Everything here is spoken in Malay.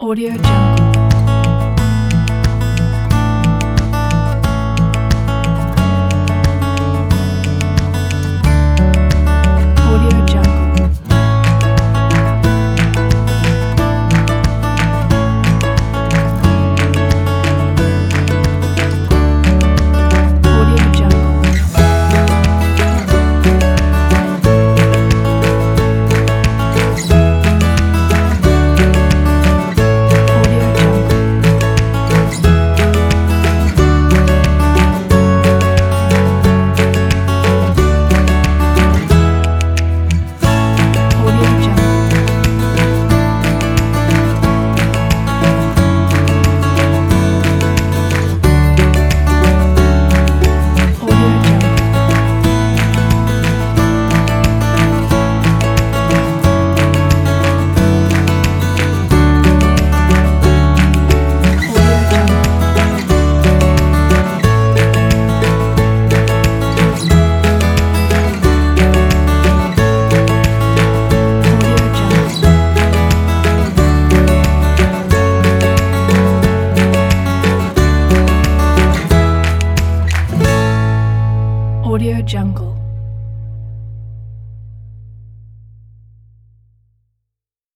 Audio Jungle. Audio Jungle. Audio Jungle. Audio Jungle. Audio Jungle. Audio Jungle. Audio Jungle. Audio Jungle. Audio Jungle.